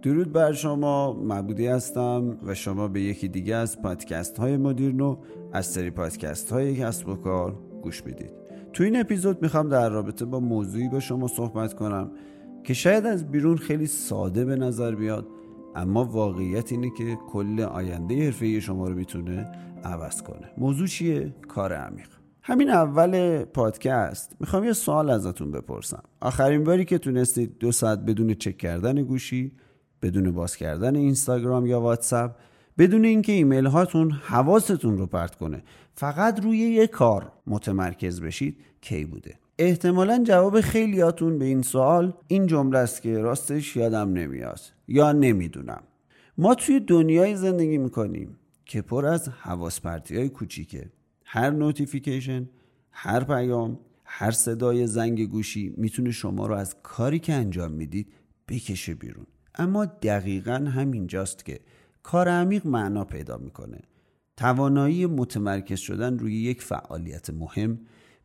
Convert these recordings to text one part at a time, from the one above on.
درود بر شما، مبودی هستم و شما به یکی دیگه از پادکست های مدیرنو از سری پادکست های کسب و کار گوش بدید. تو این اپیزود میخوام در رابطه با موضوعی با شما صحبت کنم که شاید از بیرون خیلی ساده به نظر بیاد، اما واقعیت اینه که کل آینده حرفه‌ای شما رو میتونه عوض کنه. موضوع چیه؟ کار عمیق. همین اول پادکست میخوام یه سوال ازتون بپرسم. آخرین باری که تونستید 2 ساعت بدون چک کردن گوشی، بدون باز کردن اینستاگرام یا واتساپ، بدون اینکه ایمیل هاتون حواستون رو پرت کنه، فقط روی یک کار متمرکز بشید کی بوده؟ احتمالاً جواب خیلیاتون به این سوال این جمله است که راستش یادم نمیاد یا نمیدونم. ما توی دنیای زندگی میکنیم که پر از حواس پرتی‌های کوچیکه. هر نوتیفیکیشن، هر پیام، هر صدای زنگ گوشی میتونه شما رو از کاری که انجام میدید بکشه بیرون. اما دقیقاً همینجاست که کار عمیق معنا پیدا میکنه. توانایی متمرکز شدن روی یک فعالیت مهم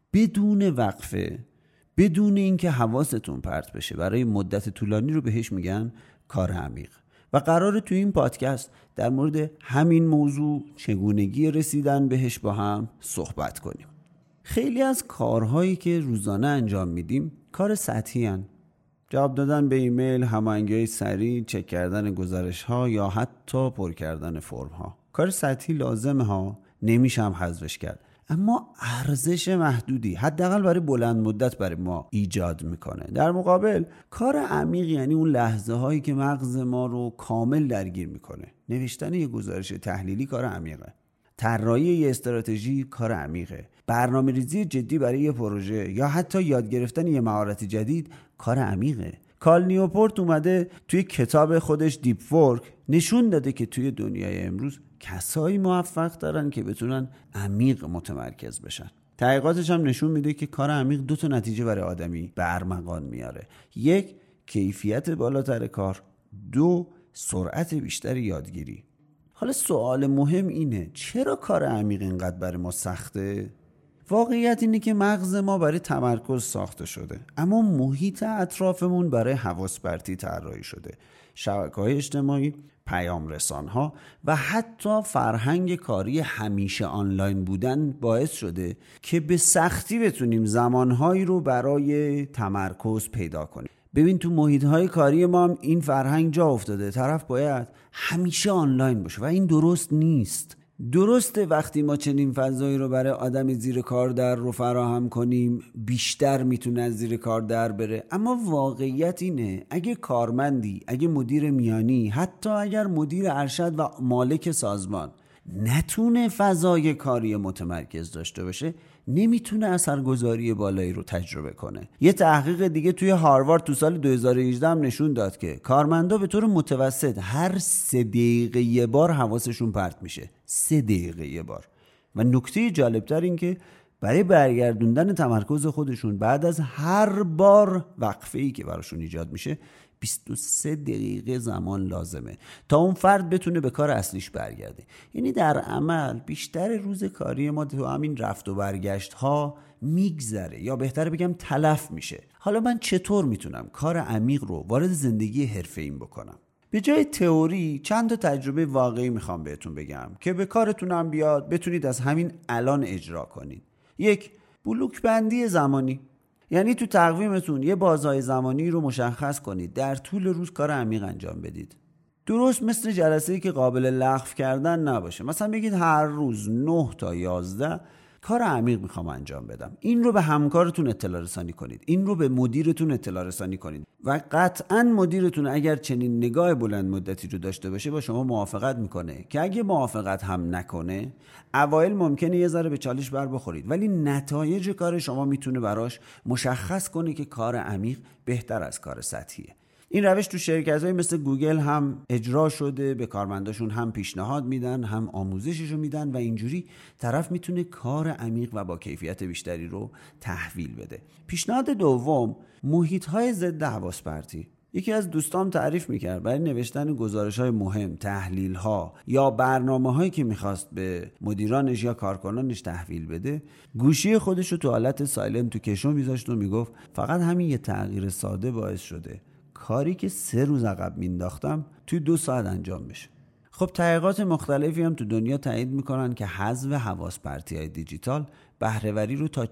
بدون وقفه، بدون اینکه حواستون پرت بشه برای مدت طولانی رو بهش میگن کار عمیق. و قراره تو این پادکست در مورد همین موضوع، چگونگی رسیدن بهش با هم صحبت کنیم. خیلی از کارهایی که روزانه انجام میدیم کار سطحی هن. جواب دادن به ایمیل، هماهنگی‌های سریع، چک کردن گزارش‌ها یا حتی پر کردن فرم‌ها. کار سطحی لازمه ها، نمیشه هم حذفش کرد، اما ارزش محدودی حداقل برای بلند مدت برای ما ایجاد میکنه. در مقابل کار عمیق یعنی اون لحظه هایی که مغز ما رو کامل درگیر میکنه. نوشتن یه گزارش تحلیلی کار عمیقه، طراحی یه استراتژی کار عمیقه، برنامه‌ریزی جدی برای یه پروژه یا حتی یاد گرفتن یه مهارت جدید کار عمیقه. کال نیوپورت اومده توی کتاب خودش دیپ ورک نشون داده که توی دنیای امروز کسایی موفق دارن که بتونن عمیق متمرکز بشن. تحقیقاتش هم نشون میده که کار عمیق 2 نتیجه برای آدمی به ارمغان میاره. 1 کیفیت بالاتر کار، 2 سرعت بیشتر یادگیری. حالا سوال مهم اینه چرا کار عمیق اینقدر برای ما سخته؟ واقعیت اینه که مغز ما برای تمرکز ساخته شده، اما محیط اطرافمون برای حواس پرتی طراحی شده. شبکه‌های اجتماعی، پیام رسان‌ها و حتی فرهنگ کاری همیشه آنلاین بودن باعث شده که به سختی بتونیم زمانهایی رو برای تمرکز پیدا کنیم. ببین تو محیط‌های کاری ما هم این فرهنگ جا افتاده، طرف باید همیشه آنلاین باشه و این درست نیست. درسته وقتی ما چنین فضایی رو برای آدم زیر کار در رو فراهم کنیم بیشتر میتونه از زیر کار در بره، اما واقعیت اینه اگه کارمندی، اگه مدیر میانی، حتی اگر مدیر ارشد و مالک سازمان نتونه فضای کاری متمرکز داشته باشه، نمیتونه اثرگذاری بالایی رو تجربه کنه. یه تحقیق دیگه توی هاروارد تو سال 2018 هم نشون داد که کارمندا به طور متوسط هر 3 دقیقه یه بار حواسشون پرت میشه. 3 دقیقه یه بار. و نکته جالبتر این که برای برگردوندن تمرکز خودشون بعد از هر بار وقفه‌ای که براشون ایجاد میشه 23 دقیقه زمان لازمه تا اون فرد بتونه به کار اصلیش برگرده. یعنی در عمل بیشتر روز کاری ما تو همین رفت و برگشت ها میگذره، یا بهتره بگم تلف میشه. حالا من چطور میتونم کار عمیق رو وارد زندگی حرفه‌ایم بکنم؟ به جای تئوری چند تا تجربه واقعی میخوام بهتون بگم که به کارتونم بیاد، بتونید از همین الان اجرا کنید. 1 بلوک بندی زمانی. یعنی تو تقویمتون یه بازهای زمانی رو مشخص کنید، در طول روز کار عمیق انجام بدید. درست مثل جلسه‌ای که قابل لغو کردن نباشه. مثلا بگید هر روز 9 تا 11 کار عمیق میخوام انجام بدم. این رو به همکارتون اطلاع رسانی کنید، این رو به مدیرتون اطلاع رسانی کنید و قطعاً مدیرتون اگر چنین نگاه بلند مدتی رو داشته باشه با شما موافقت میکنه که اگه موافقت هم نکنه اوایل ممکنه یه ذره به چالش بر بخورید، ولی نتایج کار شما میتونه براش مشخص کنه که کار عمیق بهتر از کار سطحیه. این روش تو شرکت‌های مثل گوگل هم اجرا شده، به کارمنداشون هم پیشنهاد میدن هم آموزششو میدن و اینجوری طرف میتونه کار عمیق و با کیفیت بیشتری رو تحویل بده. پیشنهاد دوم، محیط‌های ضد حواس پرتی. یکی از دوستام تعریف میکرد برای نوشتن گزارش‌های مهم، تحلیل‌ها یا برنامه‌هایی که میخواست به مدیرانش یا کارکنانش تحویل بده، گوشی خودش رو تو حالت سایلنت تو کشو میذاشت و میگفت فقط همین یه تغییر ساده باعث شده کاری که 3 روز عقب مینداختم توی 2 ساعت انجام بشه. خب تحقیقات مختلفی هم تو دنیا تایید میکنن که حذف حواس پرتی‌های دیجیتال بهره‌وری رو تا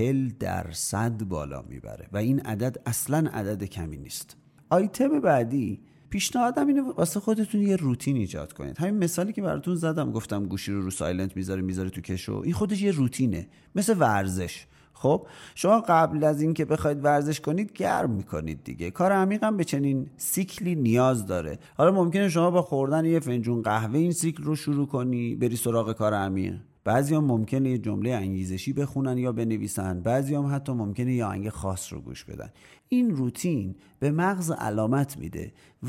40% بالا میبره و این عدد اصلاً عدد کمی نیست. آیتم بعدی، پیشنهادم اینه واسه خودتون یه روتین ایجاد کنید. همین مثالی که براتون زدم، گفتم گوشی رو سایلنت میذاره تو کشو، این خودش یه روتینه، مثل ورزش. خب شما قبل از این که بخواید ورزش کنید گرم میکنید دیگه. کار عمیق هم به چنین سیکلی نیاز داره. حالا ممکنه شما با خوردن یه فنجون قهوه این سیکل رو شروع کنی، بری سراغ کار عمیق. بعضی هم ممکنه یه جمله انگیزشی بخونن یا بنویسن، بعضی هم حتی ممکنه یه آهنگ خاص رو گوش بدن. این روتین به مغز علامت میده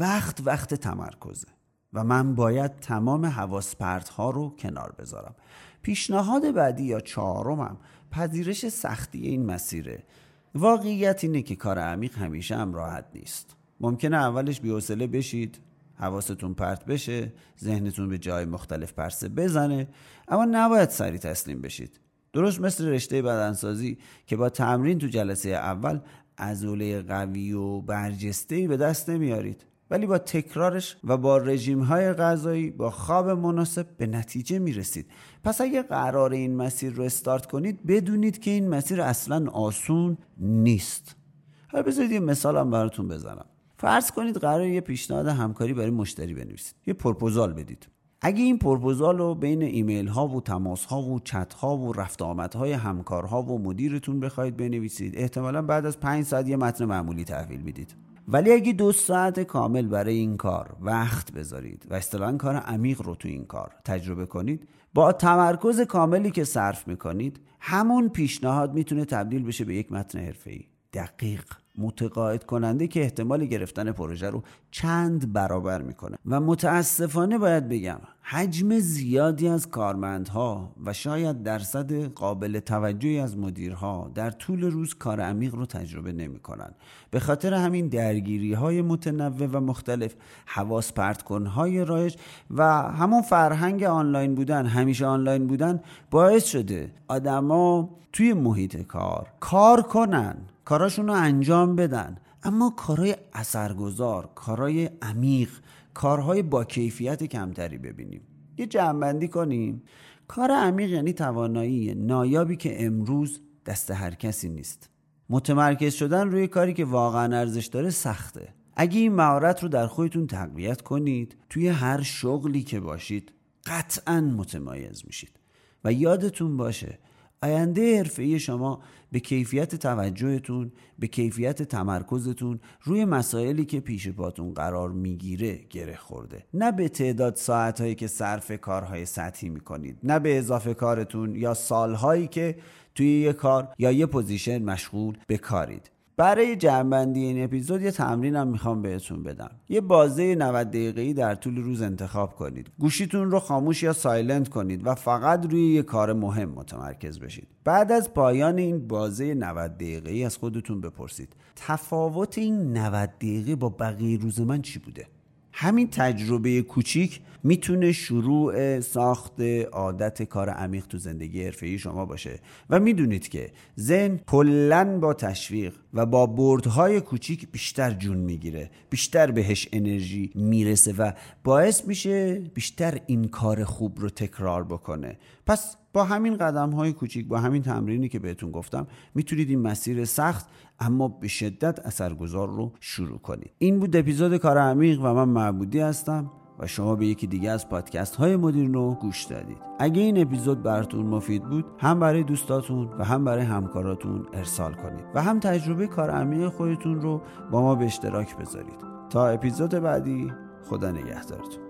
وقت تمرکزه و من باید تمام حواس پرت‌ها رو کنار بذارم. پیشنهاد بعدی یا 4م پذیرش سختی این مسیره. واقعیت اینه که کار عمیق همیشه هم راحت نیست. ممکنه اولش بی‌حوصله بشید، حواستون پرت بشه، ذهنتون به جای مختلف پرسه بزنه، اما نباید سریع تسلیم بشید. درست مثل رشته بدنسازی که با تمرین تو جلسه اول عضله قوی و برجسته‌ای به دست نمیارید، ولی با تکرارش و با رژیم‌های غذایی، با خواب مناسب به نتیجه میرسید. پس اگه قرار این مسیر رو استارت کنید، بدونید که این مسیر اصلاً آسون نیست. حالا بذارید یه مثال هم براتون بزنم. فرض کنید قراره یه پیشنهاد همکاری برای مشتری بنویسید، یه پروپوزال بدید. اگه این پروپوزال رو بین ایمیل ها و تماس ها و چت ها و رفت آمد های همکارها و مدیرتون بخواید بنویسید، احتمالاً بعد از 5 ساعت یه متن معمولی تحویل میدید. ولی اگه 2 ساعت کامل برای این کار وقت بذارید و اصطلاحاً کار عمیق رو تو این کار تجربه کنید، با تمرکز کاملی که صرف میکنید، همون پیشنهاد میتونه تبدیل بشه به یک متن حرفه‌ای دقیق، متقاعد کننده که احتمال گرفتن پروژه رو چند برابر میکنه. و متاسفانه باید بگم حجم زیادی از کارمندها و شاید درصد قابل توجهی از مدیرها در طول روز کار عمیق رو تجربه نمیکنن. به خاطر همین درگیری های متنوع و مختلف، حواس پرت کنهای رایج و همون فرهنگ آنلاین بودن، همیشه آنلاین بودن، باعث شده آدما توی محیط کار کنن، کاراشون رو انجام بدن، اما کارهای اثرگذار، کارهای عمیق، کارهای با کیفیت کمتری ببینیم. یه جمع‌بندی کنیم. کار عمیق یعنی توانایی نایابی که امروز دست هر کسی نیست. متمرکز شدن روی کاری که واقعا ارزش داره سخته. اگه این مهارت رو در خودتون تقویت کنید، توی هر شغلی که باشید قطعاً متمایز میشید. و یادتون باشه آینده حرفه‌ای شما به کیفیت توجهتون، به کیفیت تمرکزتون روی مسائلی که پیش پاتون قرار میگیره گره خورده. نه به تعداد ساعتهایی که صرف کارهای سطحی میکنید، نه به اضافه کارتون یا سالهایی که توی یه کار یا یه پوزیشن مشغول به کارید. برای جمع‌بندی این اپیزود یه تمرینم میخوام بهتون بدم. یه بازه 90 دقیقه‌ای در طول روز انتخاب کنید. گوشیتون رو خاموش یا سایلنت کنید و فقط روی یه کار مهم متمرکز بشید. بعد از پایان این بازه 90 دقیقه‌ای از خودتون بپرسید تفاوت این 90 دقیقه با بقیه روز من چی بوده؟ همین تجربه کوچیک میتونه شروع ساخت عادت کار عمیق تو زندگی حرفه‌ای شما باشه و میدونید که ذهن کلاً با تشویق و با بردهای کوچیک بیشتر جون میگیره، بیشتر بهش انرژی میرسه و باعث میشه بیشتر این کار خوب رو تکرار بکنه. پس با همین قدم‌های کوچیک، با همین تمرینی که بهتون گفتم، میتونید این مسیر سخت اما به شدت اثرگذار رو شروع کنید. این بود اپیزود کار عمیق و من معبودی هستم و شما به یکی دیگه از پادکست های مدیرنو گوش دادید. اگه این اپیزود براتون مفید بود، هم برای دوستاتون و هم برای همکاراتون ارسال کنید و هم تجربه کار عمیق خودتون رو با ما به اشتراک بذارید. تا اپیزود بعدی، خدا نگهدارتون.